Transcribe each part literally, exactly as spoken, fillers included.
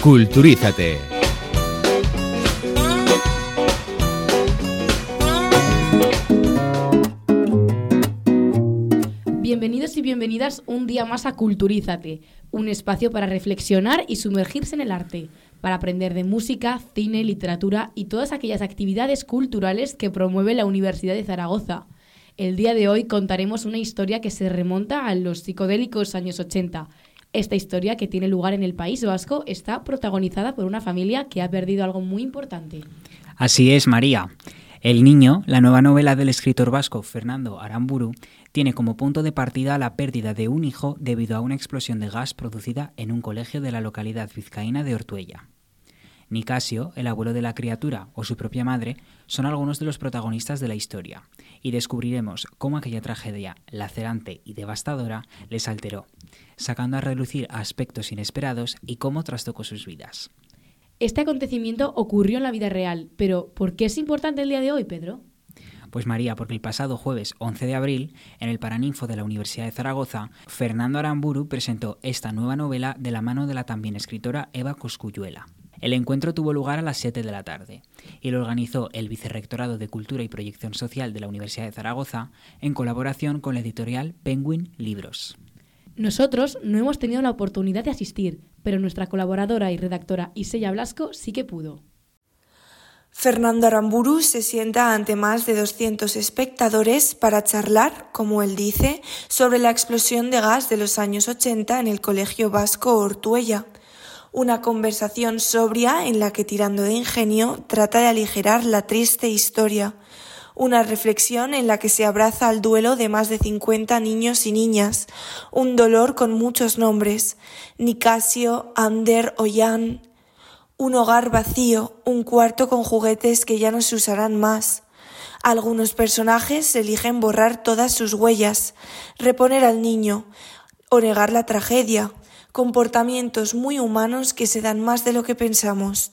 Culturízate. Bienvenidos y bienvenidas un día más a Culturízate, un espacio para reflexionar y sumergirse en el arte, para aprender de música, cine, literatura y todas aquellas actividades culturales que promueve la Universidad de Zaragoza. El día de hoy contaremos una historia que se remonta a los psicodélicos años ochenta. Esta historia, que tiene lugar en el País Vasco, está protagonizada por una familia que ha perdido algo muy importante. Así es, María. El Niño, la nueva novela del escritor vasco Fernando Aramburu, tiene como punto de partida la pérdida de un hijo debido a una explosión de gas producida en un colegio de la localidad vizcaína de Ortuella. Nicasio, el abuelo de la criatura, o su propia madre, son algunos de los protagonistas de la historia, y descubriremos cómo aquella tragedia lacerante y devastadora les alteró, sacando a relucir aspectos inesperados y cómo trastocó sus vidas. Este acontecimiento ocurrió en la vida real, pero ¿por qué es importante el día de hoy, Pedro? Pues María, porque el pasado jueves once de abril, en el Paraninfo de la Universidad de Zaragoza, Fernando Aramburu presentó esta nueva novela de la mano de la también escritora Eva Cosculluela. El encuentro tuvo lugar a las siete de la tarde y lo organizó el Vicerrectorado de Cultura y Proyección Social de la Universidad de Zaragoza en colaboración con la editorial Penguin Libros. Nosotros no hemos tenido la oportunidad de asistir, pero nuestra colaboradora y redactora Isella Blasco sí que pudo. Fernando Aramburu se sienta ante más de doscientos espectadores para charlar, como él dice, sobre la explosión de gas de los años ochenta en el Colegio Vasco Ortuella. Una conversación sobria en la que, tirando de ingenio, trata de aligerar la triste historia. Una reflexión en la que se abraza al duelo de más de cincuenta niños y niñas. Un dolor con muchos nombres. Nicasio, Ander, Ollán. Un hogar vacío, un cuarto con juguetes que ya no se usarán más. Algunos personajes eligen borrar todas sus huellas, reponer al niño o negar la tragedia. Comportamientos muy humanos que se dan más de lo que pensamos.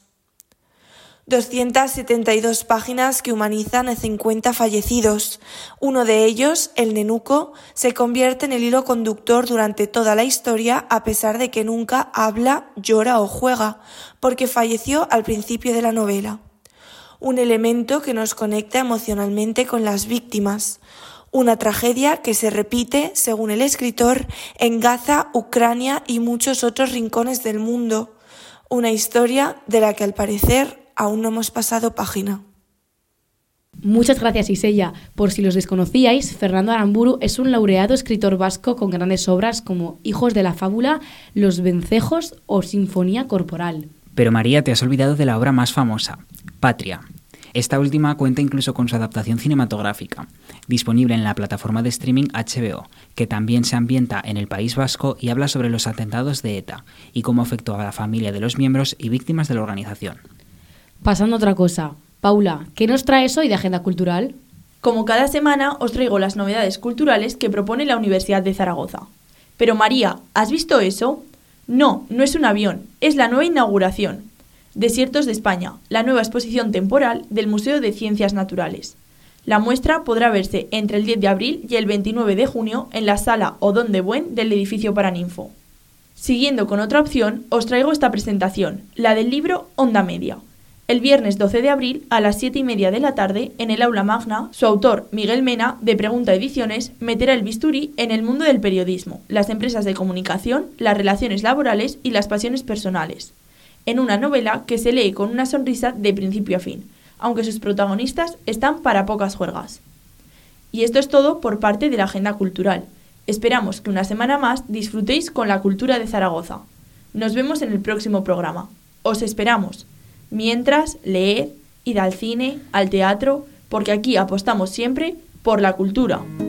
doscientas setenta y dos páginas que humanizan a cincuenta fallecidos. Uno de ellos, el nenuco, se convierte en el hilo conductor durante toda la historia, a pesar de que nunca habla, llora o juega, porque falleció al principio de la novela. Un elemento que nos conecta emocionalmente con las víctimas. Una tragedia que se repite, según el escritor, en Gaza, Ucrania y muchos otros rincones del mundo. Una historia de la que, al parecer, aún no hemos pasado página. Muchas gracias, Isella. Por si los desconocíais, Fernando Aramburu es un laureado escritor vasco con grandes obras como Hijos de la fábula, Los vencejos o Sinfonía corporal. Pero María, te has olvidado de la obra más famosa, Patria. Esta última cuenta incluso con su adaptación cinematográfica, disponible en la plataforma de streaming H B O, que también se ambienta en el País Vasco y habla sobre los atentados de ETA y cómo afectó a la familia de los miembros y víctimas de la organización. Pasando a otra cosa, Paula, ¿qué nos traes hoy de agenda cultural? Como cada semana os traigo las novedades culturales que propone la Universidad de Zaragoza. Pero María, ¿has visto eso? No, no es un avión, es la nueva inauguración. Desiertos de España, la nueva exposición temporal del Museo de Ciencias Naturales. La muestra podrá verse entre el diez de abril y el veintinueve de junio en la sala Odón de Buen del edificio Paraninfo. Siguiendo con otra opción, os traigo esta presentación, la del libro Onda Media. El viernes doce de abril a las siete y media de la tarde, en el aula magna, su autor, Miguel Mena, de Pregunta Ediciones, meterá el bisturí en el mundo del periodismo, las empresas de comunicación, las relaciones laborales y las pasiones personales, en una novela que se lee con una sonrisa de principio a fin, aunque sus protagonistas están para pocas juergas. Y esto es todo por parte de la agenda cultural. Esperamos que una semana más disfrutéis con la cultura de Zaragoza. Nos vemos en el próximo programa. Os esperamos. Mientras, leed, id al cine, al teatro, porque aquí apostamos siempre por la cultura.